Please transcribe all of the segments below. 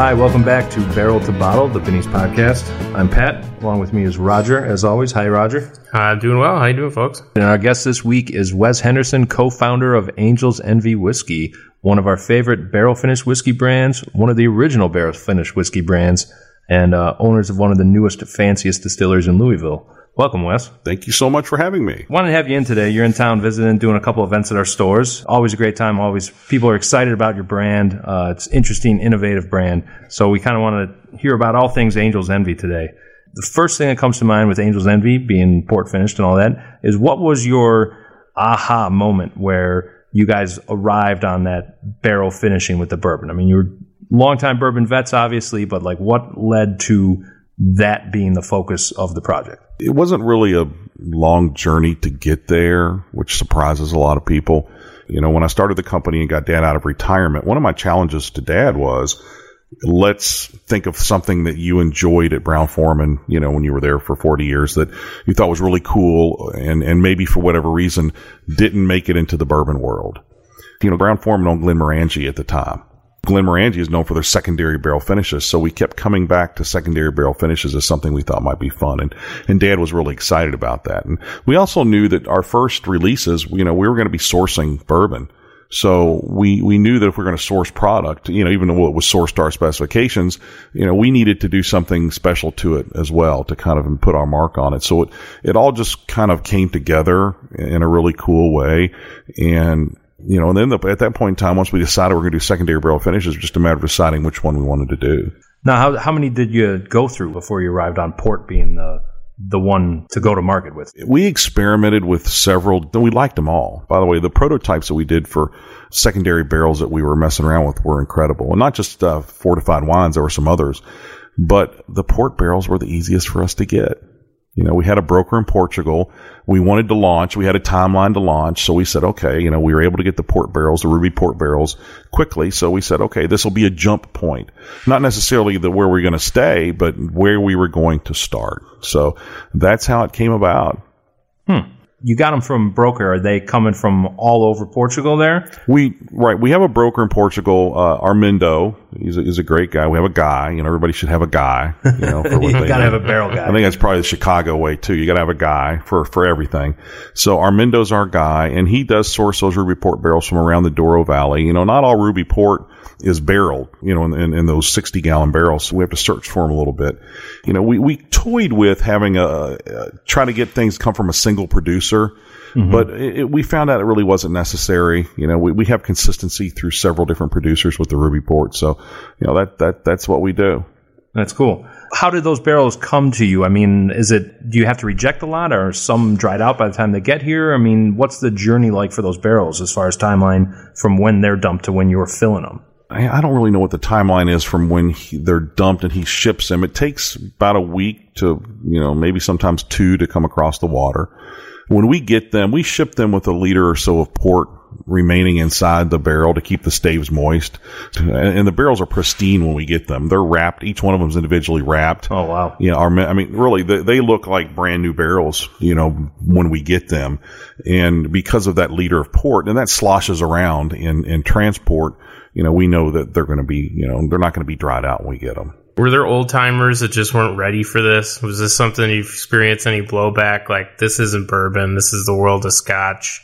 Hi, welcome back to Barrel to Bottle, the Vinny's podcast. I'm Pat. Along with me is Roger, as always. Hi, Roger. Doing well. How you doing, folks? And our guest this week is Wes Henderson, co-founder of Angel's Envy Whiskey, one of our favorite barrel-finished whiskey brands, one of the original barrel-finished whiskey brands, and owners of one of the newest, fanciest distilleries in Louisville. Welcome, Wes. Thank you so much for having me. Wanted to have you in today. You're in town visiting, doing a couple events at our stores. Always a great time. Always people are excited about your brand. It's interesting, innovative brand. So we kind of want to hear about all things Angel's Envy today. The first thing that comes to mind with Angel's Envy, being port finished and all that, is what was your aha moment where you guys arrived on that barrel finishing with the bourbon? I mean, you're longtime bourbon vets, obviously, but like what led to that being the focus of the project? It wasn't really a long journey to get there, which surprises a lot of people. You know, when I started the company and got Dad out of retirement, one of my challenges to Dad was, let's think of something that you enjoyed at Brown-Forman, you know, when you were there for 40 years that you thought was really cool and maybe for whatever reason didn't make it into the bourbon world. You know, Brown-Forman owned Glenmorangie at the time. Glenmorangie is known for their secondary barrel finishes, so we kept coming back to secondary barrel finishes as something we thought might be fun, and Dad was really excited about that. And we also knew that our first releases, you know, we were going to be sourcing bourbon, so we knew that if we were going to source product, you know, even though it was sourced to our specifications, you know, we needed to do something special to it as well to kind of put our mark on it. So it all just kind of came together in a really cool way, and you know, and then at that point in time, once we decided we're going to do secondary barrel finishes, it was just a matter of deciding which one we wanted to do. Now, how many did you go through before you arrived on port being the one to go to market with? We experimented with several. We liked them all. By the way, the prototypes that we did for secondary barrels that we were messing around with were incredible. And not just fortified wines, there were some others. But the port barrels were the easiest for us to get. You know, we had a broker in Portugal. We wanted to launch. We had a timeline to launch. So we said, okay, you know, we were able to get the port barrels, the ruby port barrels quickly. So we said, okay, this will be a jump point. Not necessarily where we're going to stay, but where we were going to start. So that's how it came about. You got them from broker. Are they coming from all over Portugal there? We have a broker in Portugal, Armindo. He's a great guy. We have a guy. You know, everybody should have a guy. You know, for what you got to have a barrel guy. I think that's probably the Chicago way too. You got to have a guy for everything. So Armindo's our guy, and he does source those ruby port barrels from around the Douro Valley. You know, not all ruby port is barreled, you know, in those 60-gallon barrels. So we have to search for them a little bit. You know, we toyed with having try to get things come from a single producer, but we found out it really wasn't necessary. You know, we have consistency through several different producers with the ruby port. So, you know, that's what we do. That's cool. How did those barrels come to you? I mean, do you have to reject a lot, or are some dried out by the time they get here? I mean, what's the journey like for those barrels as far as timeline from when they're dumped to when you're filling them? I don't really know what the timeline is from when they're dumped and he ships them. It takes about a week to, you know, maybe sometimes 2 to come across the water. When we get them, we ship them with a liter or so of port remaining inside the barrel to keep the staves moist. And the barrels are pristine when we get them. They're wrapped. Each one of them is individually wrapped. Oh, wow. Yeah, I mean, really, they look like brand new barrels, you know, when we get them. And because of that liter of port, and that sloshes around in transport, you know, we know that they're going to be, you know, they're not going to be dried out when we get them. Were there old timers that just weren't ready for this? Was this something you've experienced any blowback? Like, this isn't bourbon. This is the world of Scotch.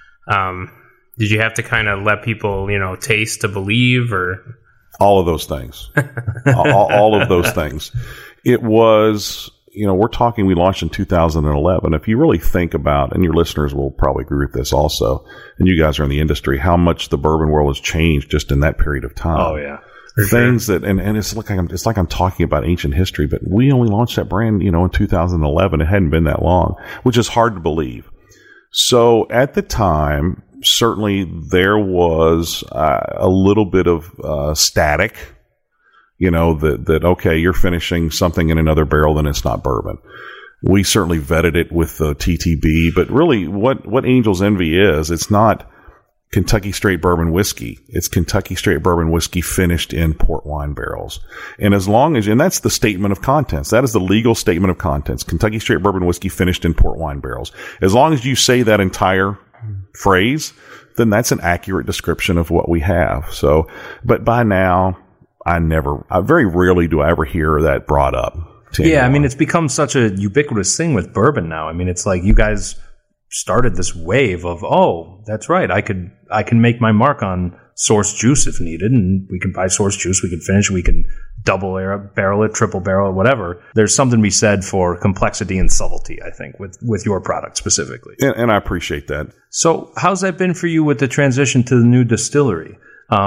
Did you have to kind of let people, you know, taste to believe, or? All of those things. all of those things. It was, you know, we launched in 2011. If you really think about, and your listeners will probably agree with this also, and you guys are in the industry, how much the bourbon world has changed just in that period of time. Oh, yeah. Things that, and it's like I'm talking about ancient history, but we only launched that brand, you know, in 2011. It hadn't been that long, which is hard to believe. So at the time, certainly there was a little bit of static, you know, that okay, you're finishing something in another barrel, then it's not bourbon. We certainly vetted it with the TTB, but really what Angel's Envy is, it's not Kentucky straight bourbon whiskey. It's Kentucky straight bourbon whiskey finished in port wine barrels. And and that's the statement of contents. That is the legal statement of contents. Kentucky straight bourbon whiskey finished in port wine barrels. As long as you say that entire phrase, then that's an accurate description of what we have. So, but by now, very rarely do I ever hear that brought up. Yeah, I mean, it's become such a ubiquitous thing with bourbon now. I mean, it's like you guys started this wave of, oh, that's right, I can make my mark on source juice if needed, and we can buy source juice, we can finish, we can double barrel it, triple barrel it, whatever. There's something to be said for complexity and subtlety, I think, with your product specifically. And I appreciate that. So how's that been for you with the transition to the new distillery?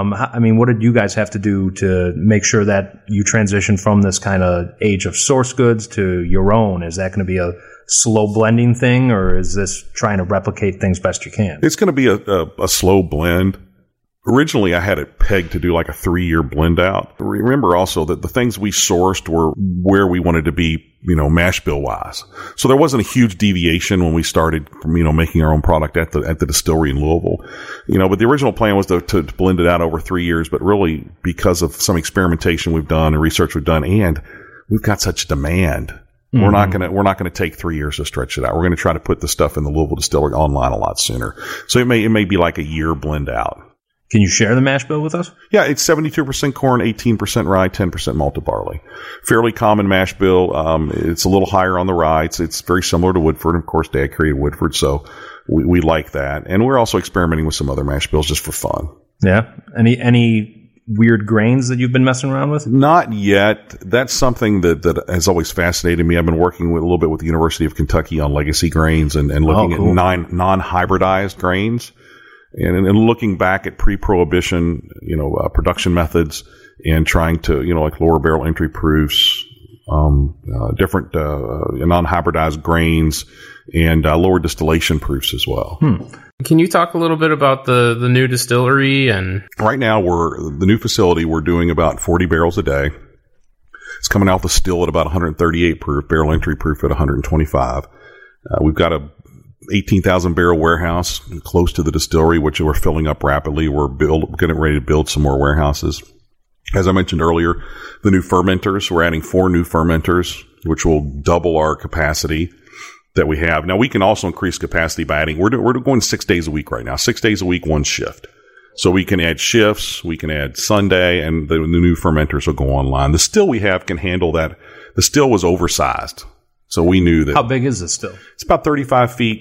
I mean, what did you guys have to do to make sure that you transition from this kind of age of source goods to your own? Is that going to be a slow blending thing, or is this trying to replicate things best you can? It's going to be a slow blend. Originally, I had it pegged to do like a 3-year blend out. Remember also that the things we sourced were where we wanted to be, mash bill wise. So there wasn't a huge deviation when we started from, making our own product at the distillery in Louisville. But the original plan was to blend it out over 3 years, but really because of some experimentation we've done and research we've done, and we've got such demand. Mm-hmm. We're not gonna take 3 years to stretch it out. We're gonna try to put the stuff in the Louisville distillery online a lot sooner. So it may be like a year blend out. Can you share the mash bill with us? Yeah, it's 72% corn, 18% rye, 10% malted barley. Fairly common mash bill. It's a little higher on the rye. It's very similar to Woodford. Of course, Dad created Woodford, so we like that. And we're also experimenting with some other mash bills just for fun. Yeah. Any weird grains that you've been messing around with? Not yet. That's something that has always fascinated me. I've been working a little bit with the University of Kentucky on legacy grains and looking at non-hybridized grains. And looking back at pre-prohibition, production methods and trying to, like lower barrel entry proofs, different non-hybridized grains and lower distillation proofs as well. Can you talk a little bit about the new distillery? And right now, the new facility, we're doing about 40 barrels a day. It's coming out the still at about 138 proof, barrel entry proof at 125. We've got a 18,000 barrel warehouse close to the distillery, which we're filling up rapidly. We're getting ready to build some more warehouses. As I mentioned earlier, the new fermenters, we're adding 4 new fermenters, which will double our capacity that we have. Now, we can also increase capacity by adding, we're going 6 days a week right now, 6 days a week, 1 shift. So we can add shifts, we can add Sunday, and the new fermenters will go online. The still we have can handle that. The still was oversized. So we knew that. How big is this still? It's about 35 feet,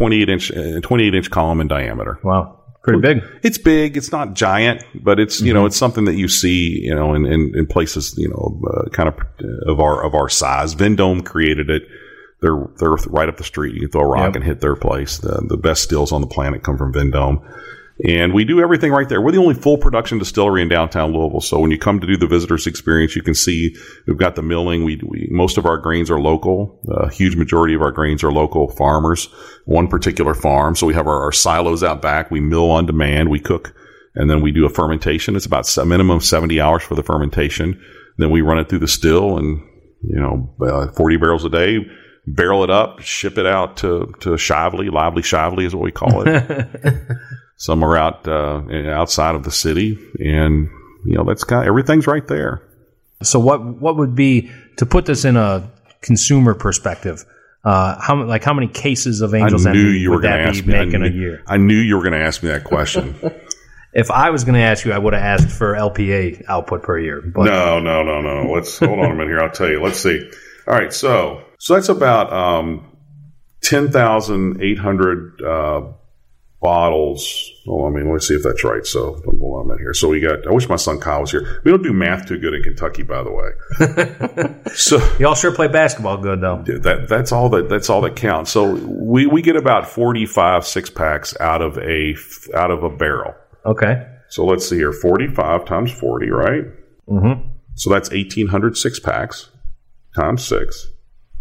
28-inch column in diameter. Wow. Pretty big. It's big. It's not giant, but it's, it's something that you see, in places, kind of our size. Vendome created it. They're right up the street. You can throw a rock and hit their place. The best stills on the planet come from Vendome. And we do everything right there. We're the only full production distillery in downtown Louisville. So when you come to do the visitor's experience, you can see we've got the milling. Most of our grains are local. A huge majority of our grains are local farmers, one particular farm. So we have our silos out back. We mill on demand. We cook, and then we do a fermentation. It's about a minimum of 70 hours for the fermentation. Then we run it through the still and, 40 barrels a day. Barrel it up, ship it out to Shively. Lively Shively is what we call it. Some are outside of the city, and that's everything's right there. So what would be, to put this in a consumer perspective? How many cases of Angel's Envy would that be making a year? I knew you were going to ask me that question. If I was going to ask you, I would have asked for LPA output per year. But No. Let's hold on a minute here. I'll tell you. Let's see. All right, so that's about 10,800 bottles. Let me see if that's right. So hold on a minute here. So we got, I wish my son Kyle was here. We don't do math too good in Kentucky, by the way. So y'all sure play basketball good though. That's all that counts. So we get about 45 6-packs out of a barrel. Okay. So let's see here. 45 times 40, right? Mm-hmm. So that's 1,800 6-packs times 6.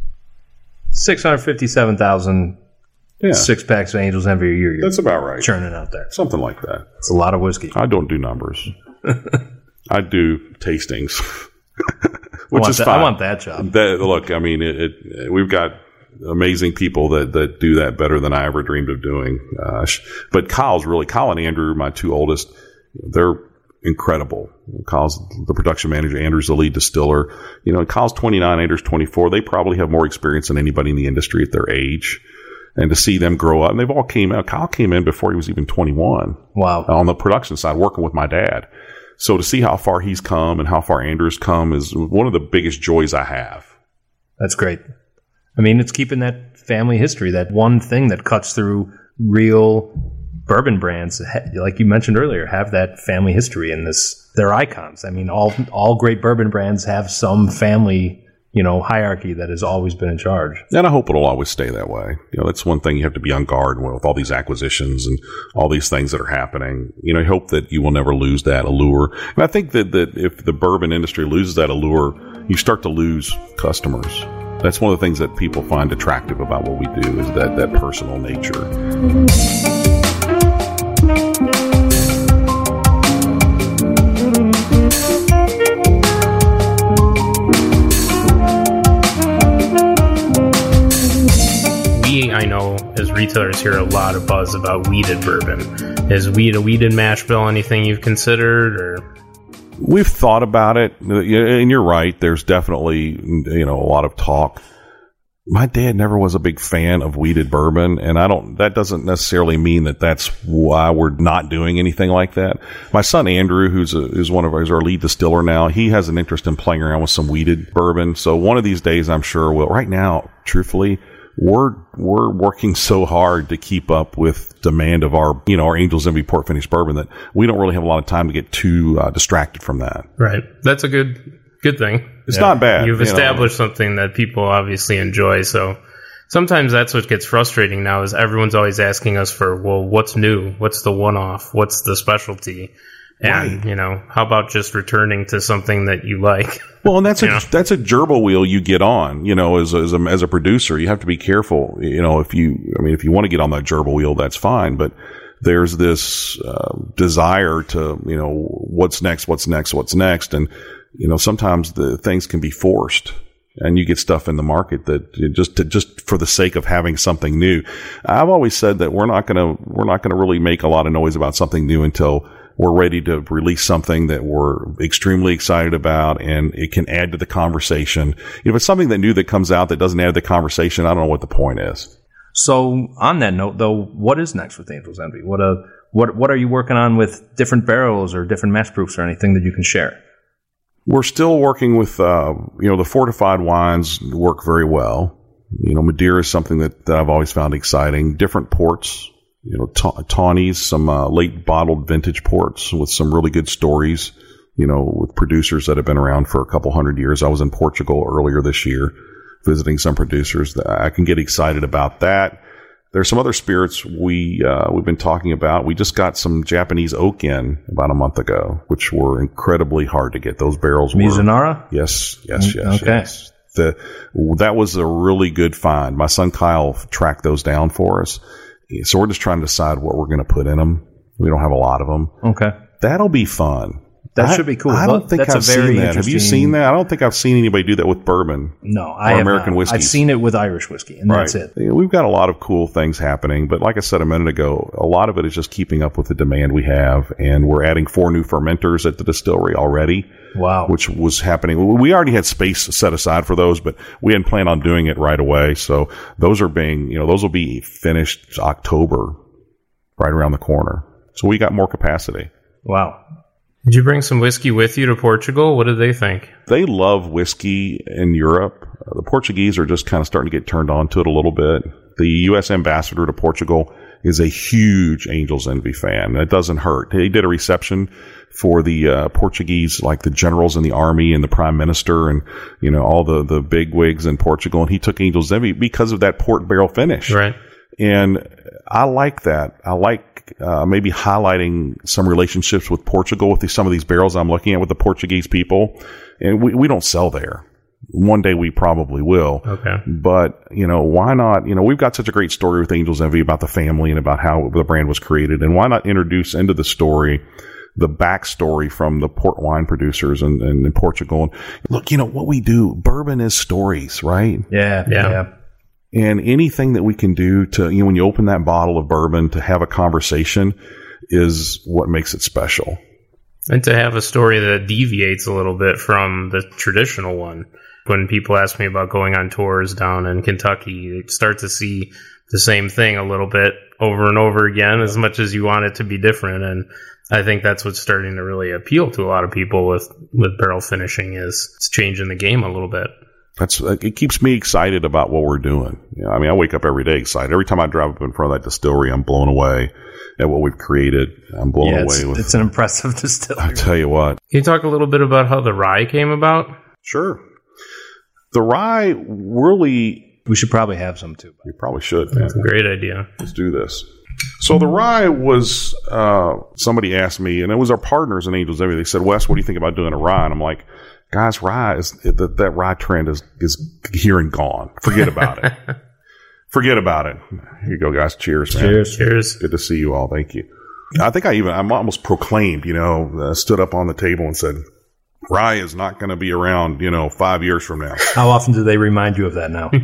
657,000 6-packs of Angel's Envy a year. That's about right. Churning out there. Something like that. It's a lot of whiskey. I don't do numbers. I do tastings, which is fine. I want that job. Look, I mean, we've got amazing people that do that better than I ever dreamed of doing. But Kyle and Andrew, my 2 oldest, they're incredible. Kyle's the production manager. Andrew's the lead distiller. Kyle's 29, Andrew's 24. They probably have more experience than anybody in the industry at their age. And to see them grow up, and they've all came out. Kyle came in before he was even 21. Wow. On the production side, working with my dad. So to see how far he's come and how far Andrew's come is one of the biggest joys I have. That's great. I mean, it's keeping that family history, that one thing that cuts through real bourbon brands, like you mentioned earlier, have that family history in this. They're icons. I mean, all great bourbon brands have some family, hierarchy that has always been in charge. And I hope it'll always stay that way. That's one thing you have to be on guard with all these acquisitions and all these things that are happening. I hope that you will never lose that allure. And I think that if the bourbon industry loses that allure, you start to lose customers. That's one of the things that people find attractive about what we do is that personal nature. I know as retailers hear a lot of buzz about weeded bourbon. Is a weeded mash bill anything you've considered, or? We've thought about it, and you're right. There's definitely, a lot of talk. My dad never was a big fan of weeded bourbon, and that doesn't necessarily mean that that's why we're not doing anything like that. My son Andrew, who's our lead distiller now, he has an interest in playing around with some weeded bourbon. So one of these days, I'm sure we'll. Right now, truthfully, we're working so hard to keep up with demand of our Angel's Envy port finished bourbon that we don't really have a lot of time to get too distracted from that. Right. That's a good thing. It's not bad. You've established something that people obviously enjoy. So sometimes that's what gets frustrating now is everyone's always asking us for, well, what's new? What's the one-off? What's the specialty? And, right. How about just returning to something that you like? Well, and that's a gerbil wheel you get on, as a producer. You have to be careful, if you want to get on that gerbil wheel, that's fine. But there's this desire to, what's next. And, sometimes the things can be forced. And you get stuff in the market that just for the sake of having something new. I've always said that we're not gonna really make a lot of noise about something new until we're ready to release something that we're extremely excited about and it can add to the conversation. If it's something that new that comes out that doesn't add to the conversation, I don't know what the point is. So on that note, though, what is next with Angel's Envy? What are you working on with different barrels or different mash proofs or anything that you can share? We're still working with, the fortified wines work very well. Madeira is something that I've always found exciting. Different ports. Tawnies, some late bottled vintage ports with some really good stories, with producers that have been around for a couple hundred years. I was in Portugal earlier this year visiting some producers. That I can get excited about that. There's some other spirits we've been talking about. We just got some Japanese oak in about a month ago, which were incredibly hard to get. Those barrels were... Mizunara? Yes. Okay. Yes. That was a really good find. My son Kyle tracked those down for us. So we're just trying to decide what we're going to put in them. We don't have a lot of them. Okay. That'll be fun. That should be cool. I don't think I've seen that. Have you seen that? I don't think I've seen anybody do that with bourbon. No, I have American whiskey. I've seen it with Irish whiskey, and that's it. We've got a lot of cool things happening, but like I said a minute ago, a lot of it is just keeping up with the demand we have, and we're adding 4 new fermenters at the distillery already. Wow. Which was happening. We already had space set aside for those, but we hadn't planned on doing it right away. So those will be finished October, right around the corner. So we got more capacity. Wow. Did you bring some whiskey with you to Portugal? What did they think? They love whiskey in Europe. The Portuguese are just kind of starting to get turned on to it a little bit. The U.S. ambassador to Portugal is a huge Angel's Envy fan. It doesn't hurt. He did a reception for the Portuguese, like the generals in the army and the prime minister and, all the big wigs in Portugal. And he took Angel's Envy because of that port barrel finish. Right. And I like that. I like maybe highlighting some relationships with Portugal with some of these barrels I'm looking at with the Portuguese people. And we don't sell there. One day we probably will. Okay. But, why not? We've got such a great story with Angel's Envy about the family and about how the brand was created. And why not introduce into the story the backstory from the port wine producers in Portugal? And look, what we do, bourbon is stories, right? Yeah. And anything that we can do to, when you open that bottle of bourbon to have a conversation is what makes it special. And to have a story that deviates a little bit from the traditional one. When people ask me about going on tours down in Kentucky, you start to see the same thing a little bit over and over again as much as you want it to be different. And I think that's what's starting to really appeal to a lot of people with barrel finishing, is it's changing the game a little bit. It keeps me excited about what we're doing. I mean, I wake up every day excited. Every time I drive up in front of that distillery, I'm blown away at what we've created. I'm blown away with. It's an impressive distillery. I tell you what. Can you talk a little bit about how the rye came about? Sure. The rye really. We should probably have some too. We probably should. Man. That's a great idea. Let's do this. So the rye was, somebody asked me, and it was our partners in Angels Envy. They said, Wes, what do you think about doing a rye? And I'm like, guys, that rye trend is here and gone. Forget about it. Forget about it. Here you go, guys. Cheers, man. Cheers. Good to see you all. Thank you. I think I'm almost proclaimed, stood up on the table and said, rye is not going to be around, 5 years from now. How often do they remind you of that now?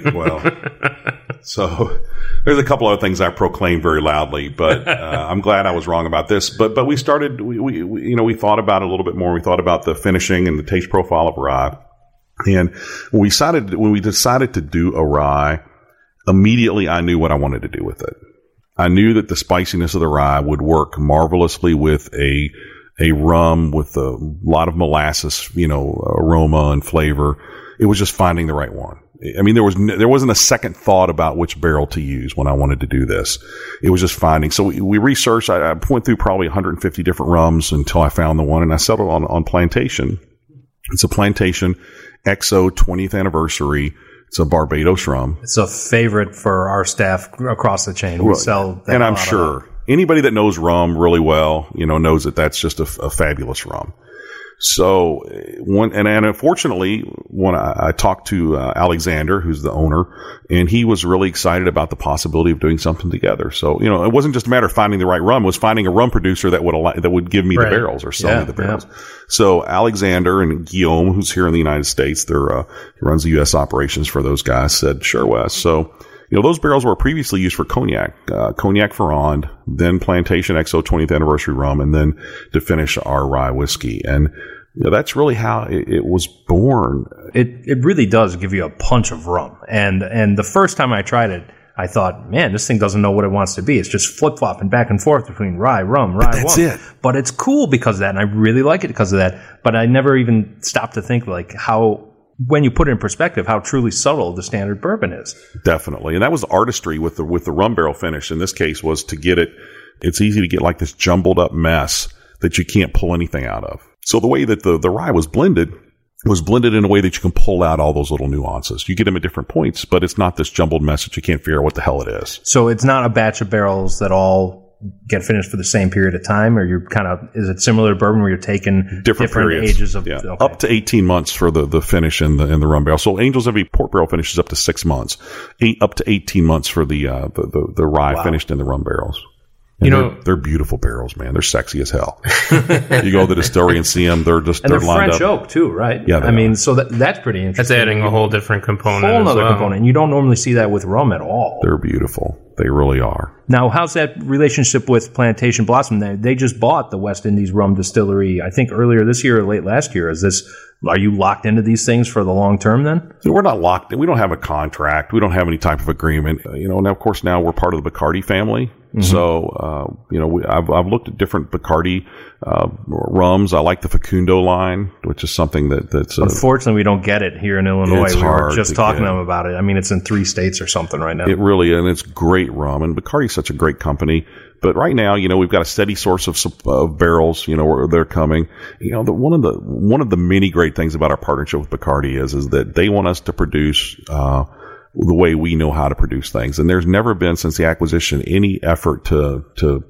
So there's a couple other things I proclaimed very loudly, but I'm glad I was wrong about this. But we started, we thought about it a little bit more. We thought about the finishing and the taste profile of rye. And when we decided to do a rye, immediately I knew what I wanted to do with it. I knew that the spiciness of the rye would work marvelously with a rum with a lot of molasses, aroma and flavor. It was just finding the right one. I mean, there wasn't a second thought about which barrel to use when I wanted to do this. It was just finding. So we researched. I went through probably 150 different rums until I found the one, and I settled on Plantation. It's a Plantation XO 20th anniversary. It's a Barbados rum. It's a favorite for our staff across the chain. We sell that. And I'm sure anybody that knows rum really well, knows that that's just a fabulous rum. So unfortunately, when I talked to Alexander, who's the owner, and he was really excited about the possibility of doing something together. So it wasn't just a matter of finding the right rum; it was finding a rum producer that would give me the barrels or sell me the barrels. Yeah. So Alexander and Guillaume, who's here in the United States, he runs the U.S. operations for those guys, said, "Sure, Wes." So those barrels were previously used for cognac, Cognac Ferrand, then Plantation XO 20th anniversary rum, and then to finish our rye whiskey. And that's really how it was born. It really does give you a punch of rum. And the first time I tried it, I thought, man, this thing doesn't know what it wants to be. It's just flip-flopping back and forth between rye, rum, rye, That's rum. it. But it's cool because of that, and I really like it because of that. But I never even stopped to think how, when you put it in perspective, how truly subtle the standard bourbon is. Definitely. And that was artistry with the rum barrel finish. In this case was to get it, it's easy to get like this jumbled up mess that you can't pull anything out of. So the way that the rye was blended in a way that you can pull out all those little nuances. You get them at different points, but it's not this jumbled mess that you can't figure out what the hell it is. So it's not a batch of barrels that all get finished for the same period of time, or is it similar to bourbon where you're taking different ages of okay. Up to 18 months for the finish in the rum barrel. So Angels Envy port barrel finishes up to 6 months, up to 18 months for the rye finished in the rum barrels. They're beautiful barrels, man. They're sexy as hell. You go to the distillery and see them; they're lined French up. oak too, right? Yeah, so that's pretty interesting. That's adding a whole different component. Whole other component. And you don't normally see that with rum at all. They're beautiful. They really are. Now, how's that relationship with Plantation Blossom? They just bought the West Indies Rum Distillery, I think earlier this year or late last year. Are you locked into these things for the long term then? We're not locked in. We don't have a contract. We don't have any type of agreement. Now, of course, now we're part of the Bacardi family. Mm-hmm. So, I've looked at different Bacardi rums. I like the Facundo line, which is something that's... Unfortunately, we don't get it here in Illinois. We were just talking to them about it. I mean, it's in 3 states or something right now. It really, and it's great rum. And Bacardi's such a great company. But right now, we've got a steady source of barrels, where they're coming. One of the many great things about our partnership with Bacardi is that they want us to produce the way we know how to produce things. And there's never been, since the acquisition, any effort to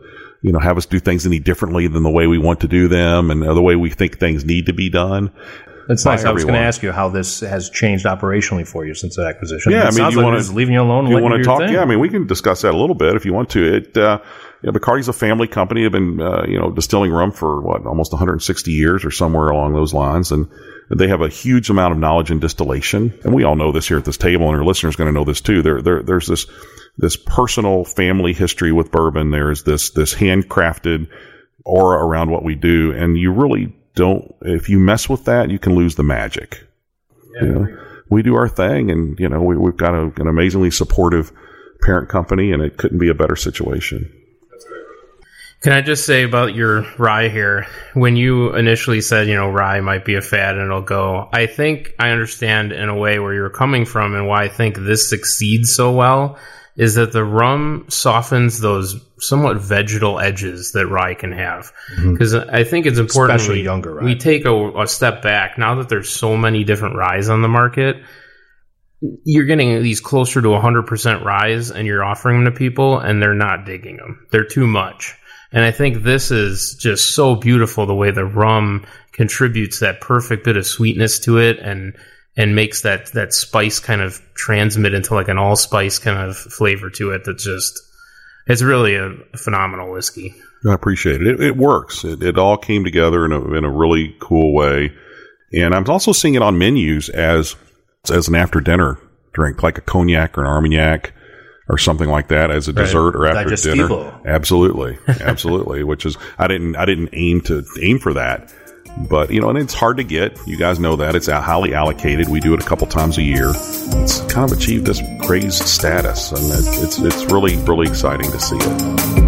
have us do things any differently than the way we want to do them and the way we think things need to be done. That's nice. I was going to ask you how this has changed operationally for you since the acquisition. Yeah, it sounds like it's leaving you alone. You want to talk? Yeah, we can discuss that a little bit if you want to. Bacardi's a family company. They've been, distilling rum for almost 160 years or somewhere along those lines. And they have a huge amount of knowledge in distillation. And we all know this here at this table, and our listeners are going to know this too. There's this personal family history with bourbon. There's this handcrafted aura around what we do. And you really don't, if you mess with that, you can lose the magic. Yeah, we do our thing, and we've got an amazingly supportive parent company, and it couldn't be a better situation. Can I just say about your rye here? When you initially said, rye might be a fad and it'll go, I think I understand in a way where you're coming from, and why I think this succeeds so well is that the rum softens those somewhat vegetal edges that rye can have. Because I think it's important, especially younger rye, we take a step back. Now that there's so many different ryes on the market, you're getting these closer to 100% ryes, and you're offering them to people, and they're not digging them. They're too much. And I think this is just so beautiful, the way the rum contributes that perfect bit of sweetness to it, and makes that spice kind of transmit into like an allspice kind of flavor to it. It's really a phenomenal whiskey. I appreciate it. It works. It all came together in a really cool way. And I'm also seeing it on menus as an after dinner drink, like a cognac or an Armagnac, or something like that, as a dessert or after dinner. Absolutely. Which is, I didn't aim for that, but and it's hard to get. You guys know that it's highly allocated. We do it a couple times a year. It's kind of achieved this crazed status, and it's really, really exciting to see it.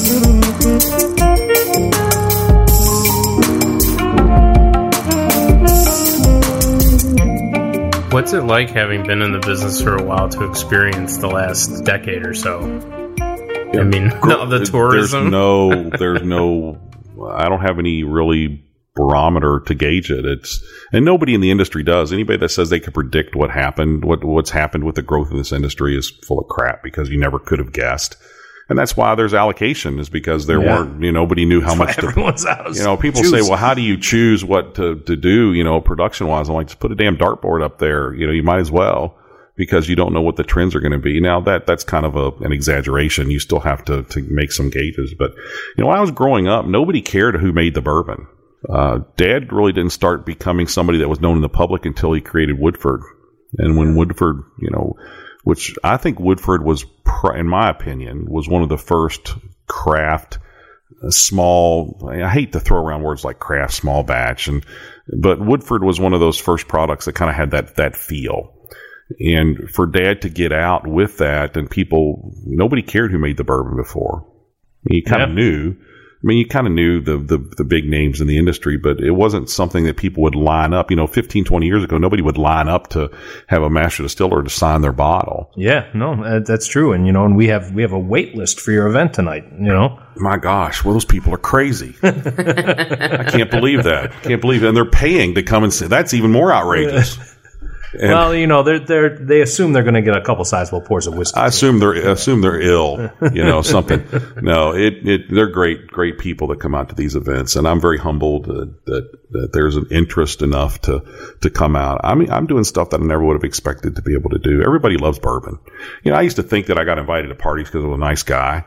What's it like, having been in the business for a while, to experience the last decade or so? I mean, the tourism. There's no. I don't have any really barometer to gauge it. And nobody in the industry does. Anybody that says they could predict what's happened with the growth of this industry is full of crap, because you never could have guessed. And that's why there's allocation, is because there weren't, nobody knew how much everyone's out of people say, well, how do you choose what to do, production wise? I'm like, just put a damn dartboard up there. You might as well, because you don't know what the trends are going to be. Now that's kind of an exaggeration. You still have to make some gauges. But, when I was growing up, nobody cared who made the bourbon. Dad really didn't start becoming somebody that was known in the public until he created Woodford. And when Woodford, which I think Woodford was, in my opinion, was one of the first craft, small, I hate to throw around words like craft, small batch, but Woodford was one of those first products that kind of had that feel. And for Dad to get out with that, and nobody cared who made the bourbon before. You kind of knew. You kind of knew the big names in the industry, but it wasn't something that people would line up. 15, 20 years ago, nobody would line up to have a master distiller to sign their bottle. Yeah, no, that's true. And, and we have a wait list for your event tonight, My gosh, well, those people are crazy. I can't believe that. And they're paying to come and say, that's even more outrageous. And, well, they assume they're going to get a couple sizable pours of whiskey. I assume they're ill, something. No, they're great people that come out to these events, and I'm very humbled that there's an interest enough to come out. I'm doing stuff that I never would have expected to be able to do. Everybody loves bourbon. I used to think that I got invited to parties because I was a nice guy,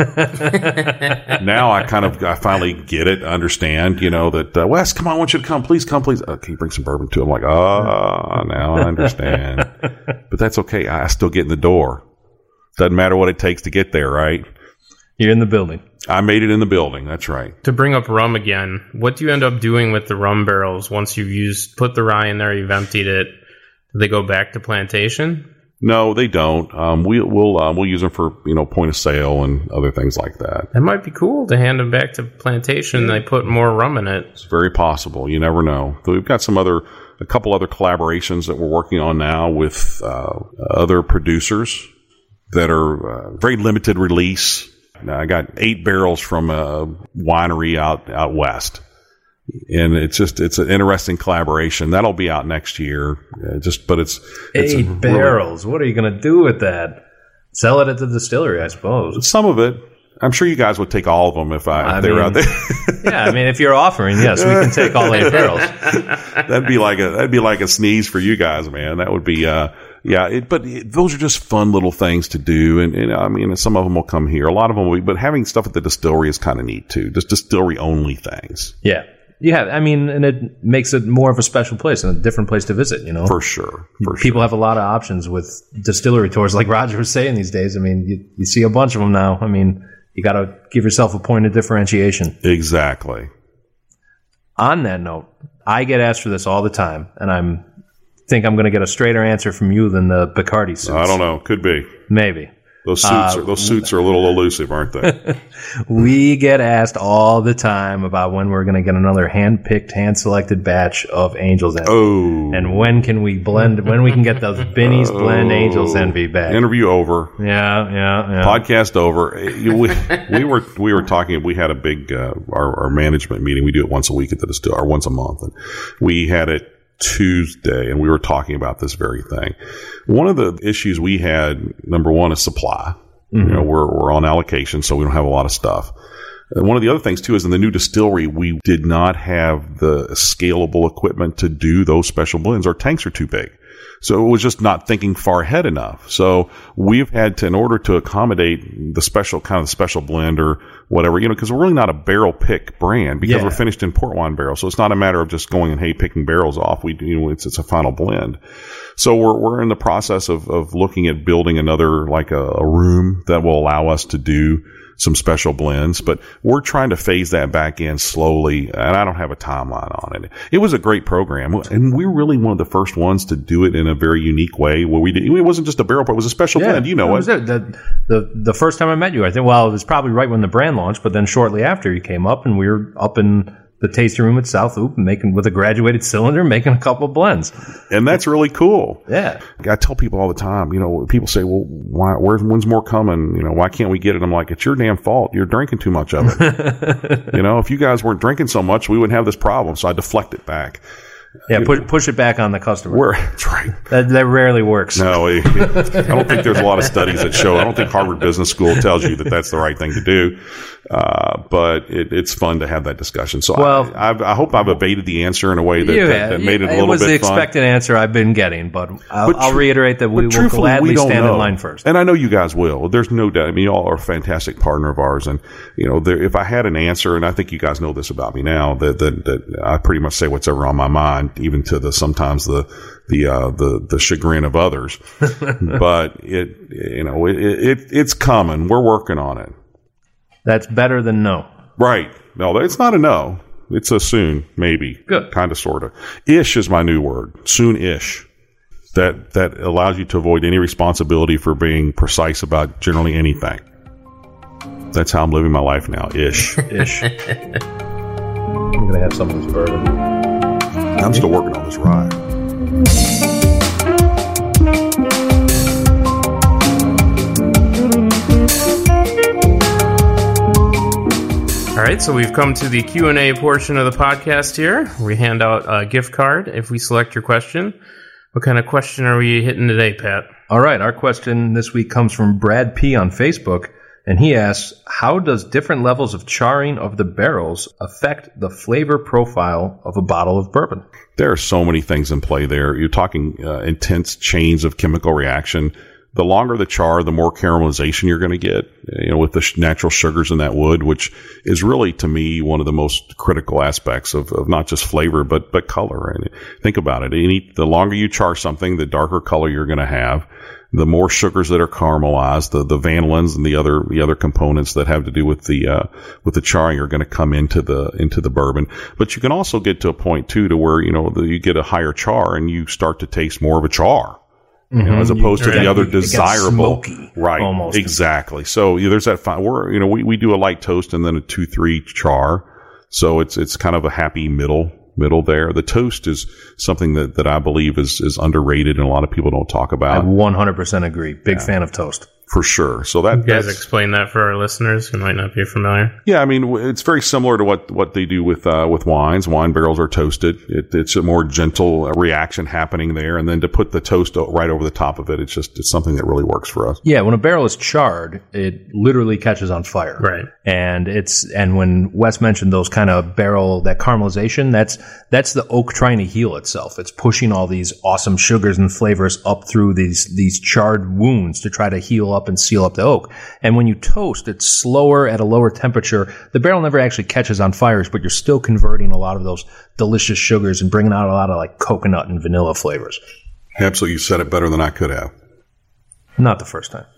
Now I finally get it, understand, that, Wes, come on, I want you to come. Please come, please. Can you bring some bourbon too? I'm like, now I understand. But that's okay. I still get in the door. Doesn't matter what it takes to get there, right? You're in the building. I made it in the building. That's right. To bring up rum again, what do you end up doing with the rum barrels once you've put the rye in there, you've emptied it? Do they go back to plantation? No, they don't. We'll use them for point of sale and other things like that. That might be cool to hand them back to plantation. And they put more rum in it. It's very possible. You never know. So we've got a couple other collaborations that we're working on now with other producers that are very limited release. Now, I got 8 barrels from a winery out west, and it's an interesting collaboration that'll be out next year. But it's 8 barrels. What are you going to do with that? Sell it at the distillery, I suppose. Some of it. I'm sure you guys would take all of them if they were out there. Yeah, if you're offering, yes, we can take all 8 barrels. That'd be like a sneeze for you guys, man. That would be, those are just fun little things to do, and some of them will come here. A lot of them will be, but having stuff at the distillery is kind of neat too. Just distillery only things. Yeah. Yeah, and it makes it more of a special place and a different place to visit, For sure. People have a lot of options with distillery tours, like Roger was saying these days. You see a bunch of them now. You got to give yourself a point of differentiation. Exactly. On that note, I get asked for this all the time, and I think I'm going to get a straighter answer from you than the Bacardi suits. I don't know. Could be. Maybe. Those suits are a little elusive, aren't they? We get asked all the time about when we're going to get another hand-picked, hand-selected batch of Angels Envy. Oh. And when can we get those Benny's Blend Angels Envy back? Interview over. Yeah. Podcast over. We were talking. We had a big our management meeting. We do it once a week at the distillery, or once a month, and we had it Tuesday, and we were talking about this very thing. One of the issues we had, number one, is supply. Mm-hmm. You know, we're on allocation, so we don't have a lot of stuff. One of the other things too is in the new distillery, we did not have the scalable equipment to do those special blends. Our tanks are too big. So it was just not thinking far ahead enough. So we've had to, in order to accommodate the special blend or whatever, you know, because we're really not a barrel pick brand because we're finished in port wine barrels. So it's not a matter of just going and picking barrels off. It's a final blend. So we're in the process of looking at building another, like a room that will allow us to do some special blends, but we're trying to phase that back in slowly, and I don't have a timeline on it. It was a great program, and we were really one of the first ones to do it in a very unique way. Where it wasn't just a barrel, but it was a special blend. You know it. The first time I met you, I think, well, it was probably right when the brand launched, but then shortly after you came up, and we were up in the tasting room at South Loop, with a graduated cylinder, making a couple blends. And that's really cool. Yeah. I tell people all the time, you know, people say, well, when's more coming? You know, why can't we get it? I'm like, it's your damn fault. You're drinking too much of it. You know, if you guys weren't drinking so much, we wouldn't have this problem. So I deflect it back. Yeah, push it back on the customer. That's right. That rarely works. No, I don't think there's a lot of studies that show. I don't think Harvard Business School tells you that that's the right thing to do. But it's fun to have that discussion. So I hope I've evaded the answer in a way that made it a little bit fun. It was the expected answer I've been getting, but I'll reiterate that we will gladly stand in line first. And I know you guys will. There's no doubt. I mean, y'all are a fantastic partner of ours. And, you know, if I had an answer, and I think you guys know this about me now, that I pretty much say what's ever on my mind, even to sometimes the chagrin of others. But it's coming. We're working on it. That's better than no. Right. No, it's not a no. It's a soon, maybe. Good. Kind of, sort of. Ish is my new word. Soon-ish. That allows you to avoid any responsibility for being precise about generally anything. That's how I'm living my life now. Ish. Ish. I'm going to have some of this bourbon. I'm still working on this rye. All right, so we've come to the Q&A portion of the podcast here. We hand out a gift card if we select your question. What kind of question are we hitting today, Pat? All right, our question this week comes from Brad P. on Facebook, and he asks, how does different levels of charring of the barrels affect the flavor profile of a bottle of bourbon? There are so many things in play there. You're talking intense chains of chemical reaction. The longer the char, the more caramelization you're going to get, you know, with the natural sugars in that wood, which is really, to me, one of the most critical aspects of not just flavor, but color. And think about it. The longer you char something, the darker color you're going to have. The more sugars that are caramelized, the vanillins and the other components that have to do with the charring are going to come into the bourbon. But you can also get to a point too to where, you know, you get a higher char and you start to taste more of a char. You know, as opposed to the other desirable, smoky, right? Almost. Exactly. So there's that. We do a light toast and then a 2-3 char. So it's kind of a happy middle there. The toast is something that I believe is underrated and a lot of people don't talk about. I 100% agree. Big fan of toast. For sure. So you guys explain that for our listeners who might not be familiar. Yeah, I mean, it's very similar to what they do with wines. Wine barrels are toasted. It's a more gentle reaction happening there, and then to put the toast right over the top of it, it's something that really works for us. Yeah, when a barrel is charred, it literally catches on fire. Right. And when Wes mentioned those kind of barrel, that caramelization, that's the oak trying to heal itself. It's pushing all these awesome sugars and flavors up through these charred wounds to try to heal up and seal up the oak. And when you toast, it's slower at a lower temperature. The barrel never actually catches on fires, but you're still converting a lot of those delicious sugars and bringing out a lot of like coconut and vanilla flavors. Absolutely. You said it better than I could have. Not the first time.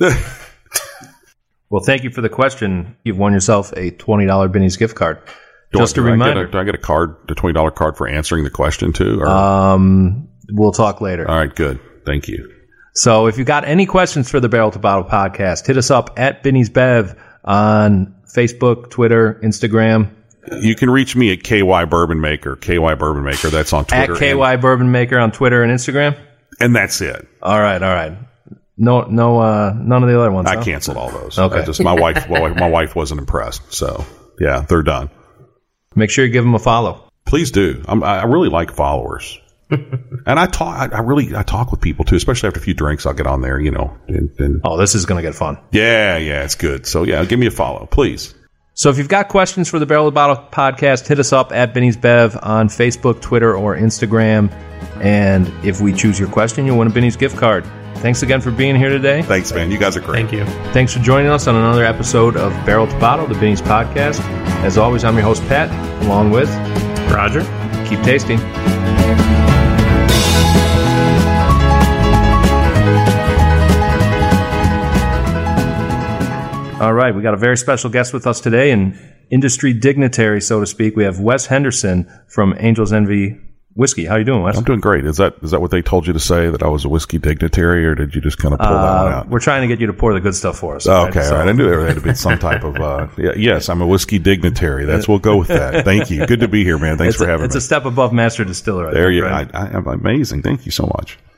Well, thank you for the question. You've won yourself a $20 Benny's gift card. Just a reminder. Do I get a $20 card for answering the question too? We'll talk later. All right, good. Thank you. So if you got any questions for the Barrel to Bottle podcast, hit us up at Benny's Bev on Facebook, Twitter, Instagram. You can reach me at KY Bourbon Maker. KY Bourbon Maker. That's on Twitter. At KY Bourbon Maker on Twitter and Instagram. And that's it. All right. No, none of the other ones. I canceled all those. Okay. My wife wasn't impressed. So yeah, they're done. Make sure you give them a follow. Please do. I really like followers. And I talk with people too, especially after a few drinks. I'll get on there, and oh, this is going to get fun. Yeah, it's good. So yeah, give me a follow, please. So if you've got questions for the Barrel to Bottle podcast, hit us up at Benny's Bev on Facebook, Twitter, or Instagram. And if we choose your question, you'll win a Benny's gift card. Thanks again for being here today. Thanks, man. You guys are great. Thank you. Thanks for joining us on another episode of Barrel to Bottle, the Benny's podcast. As always, I'm your host, Pat, along with Roger. Keep tasting. All right, we got a very special guest with us today, an industry dignitary, so to speak. We have Wes Henderson from Angel's Envy Whiskey. How you doing, Wes? I'm doing great. Is that what they told you to say, that I was a whiskey dignitary, or did you just kind of pull that one out? We're trying to get you to pour the good stuff for us. Okay, all right. I knew there had to be some type of yes, I'm a whiskey dignitary. We'll go with that. Thank you. Good to be here, man. Thanks for having me. It's a step above master distiller. There you go. Right? I'm amazing. Thank you so much.